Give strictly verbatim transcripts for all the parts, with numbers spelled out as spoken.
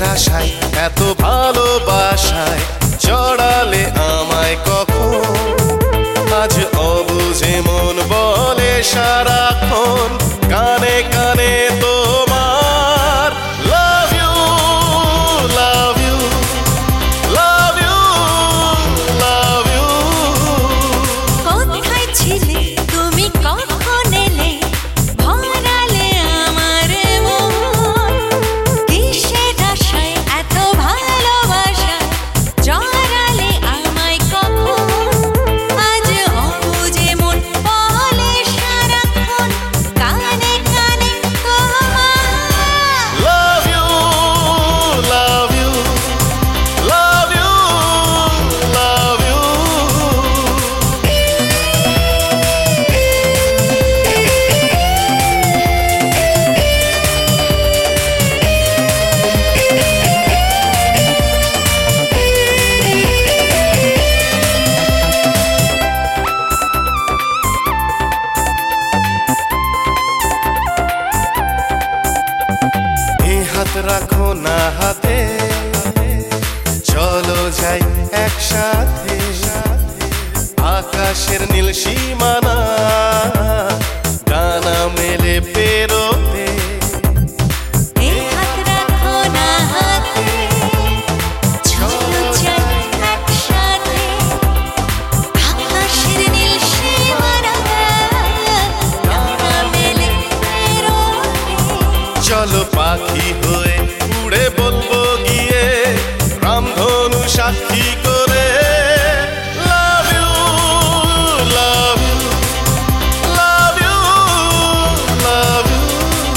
আশায় এত ভালোবাসায় জড়ালে আমায় কখন? আজ অবুঝে মন বলে সারাক্ষণ কানে কানে তোমার love you love you love you love you. কোথায় ছিলে তুমি, কখন এলে, ভরালে আমার মন? কিসের আশায় এত ভালোবাসা জড়ালে আমায় কখন? আজ অবুঝে মন বলে সারাক্ষণ কানে কানে তোমার love you love you love you love you. হাত রাখো না হাতে, চলো যাই একসাথে আকাশের নীল সীমানা ডানা মেলে পেরোতে। এই হাত রাখো না হাতে, চলো যাই একসাথে আকাশের নীল সীমানা ডানা মেলে পেরোতে। চলো পাখি হয়ে উড়ে বলবো গিয়ে রামধনু সাক্ষী করে love you love you love you love you.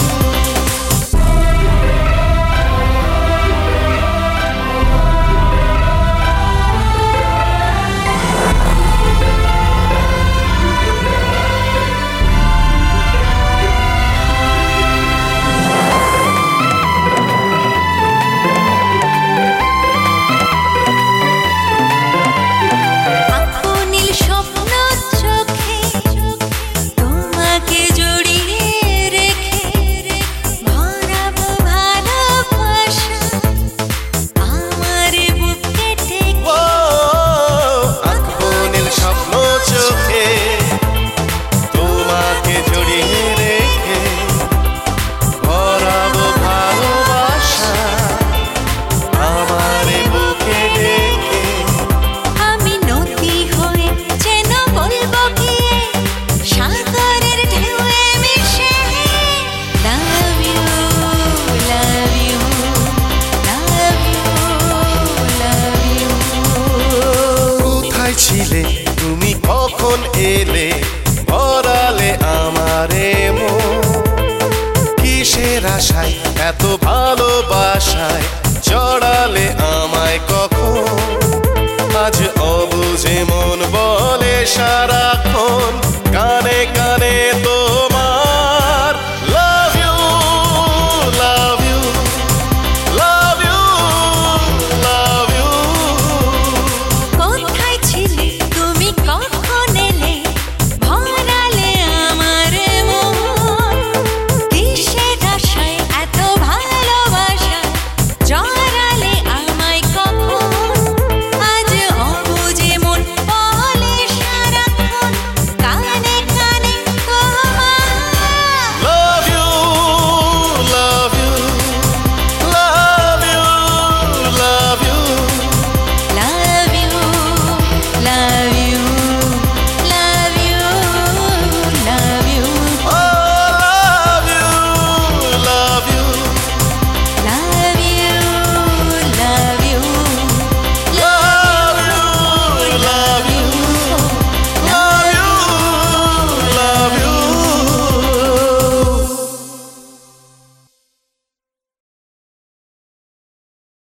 ছিলে তুমি, কখন এলে, ভরালে আমারে মন? কিসের আশায় এত ভালোবাসায় জড়ালে